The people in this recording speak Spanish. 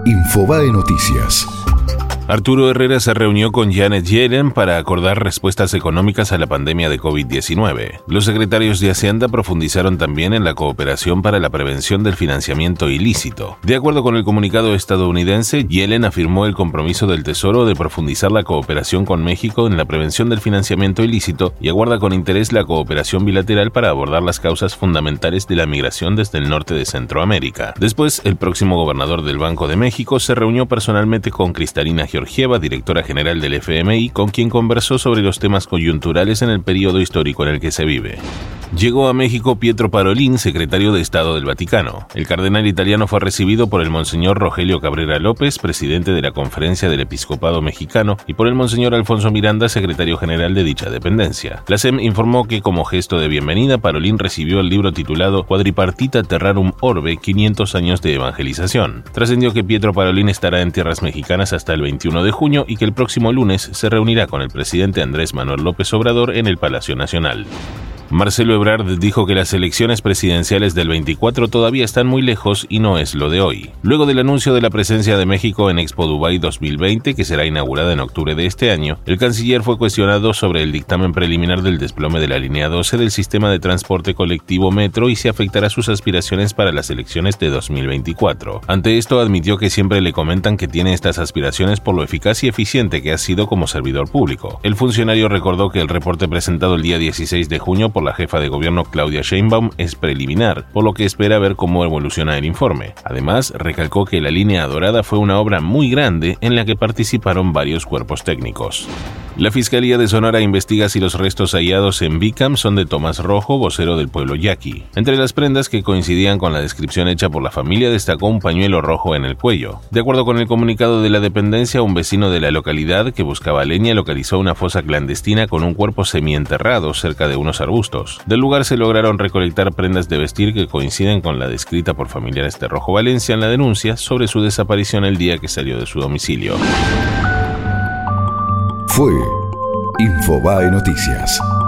Infobae Noticias. Arturo Herrera se reunió con Janet Yellen para acordar respuestas económicas a la pandemia de COVID-19. Los secretarios de Hacienda profundizaron también en la cooperación para la prevención del financiamiento ilícito. De acuerdo con el comunicado estadounidense, Yellen afirmó el compromiso del Tesoro de profundizar la cooperación con México en la prevención del financiamiento ilícito y aguarda con interés la cooperación bilateral para abordar las causas fundamentales de la migración desde el norte de Centroamérica. Después, el próximo gobernador del Banco de México se reunió personalmente con Cristalina Georgieva, directora general del FMI, con quien conversó sobre los temas coyunturales en el periodo histórico en el que se vive. Llegó a México Pietro Parolin, secretario de Estado del Vaticano. El cardenal italiano fue recibido por el monseñor Rogelio Cabrera López, presidente de la Conferencia del Episcopado Mexicano, y por el monseñor Alfonso Miranda, secretario general de dicha dependencia. La SEM informó que, como gesto de bienvenida, Parolin recibió el libro titulado Quadripartita Terrarum Orbe, 500 años de evangelización. Trascendió que Pietro Parolin estará en tierras mexicanas hasta el 21 de junio y que el próximo lunes se reunirá con el presidente Andrés Manuel López Obrador en el Palacio Nacional. Marcelo Ebrard dijo que las elecciones presidenciales del 24 todavía están muy lejos y no es lo de hoy. Luego del anuncio de la presencia de México en Expo Dubai 2020, que será inaugurada en octubre de este año, el canciller fue cuestionado sobre el dictamen preliminar del desplome de la línea 12 del sistema de transporte colectivo Metro y si afectará sus aspiraciones para las elecciones de 2024. Ante esto, admitió que siempre le comentan que tiene estas aspiraciones por lo eficaz y eficiente que ha sido como servidor público. El funcionario recordó que el reporte presentado el día 16 de junio por la jefa de gobierno Claudia Sheinbaum es preliminar, por lo que espera ver cómo evoluciona el informe. Además, recalcó que la línea dorada fue una obra muy grande en la que participaron varios cuerpos técnicos. La Fiscalía de Sonora investiga si los restos hallados en Bicam son de Tomás Rojo, vocero del pueblo yaqui. Entre las prendas que coincidían con la descripción hecha por la familia destacó un pañuelo rojo en el cuello. De acuerdo con el comunicado de la dependencia, un vecino de la localidad que buscaba leña localizó una fosa clandestina con un cuerpo semienterrado cerca de unos arbustos. Del lugar se lograron recolectar prendas de vestir que coinciden con la descrita por familiares de Rojo Valencia en la denuncia sobre su desaparición el día que salió de su domicilio. Fue Infobae Noticias.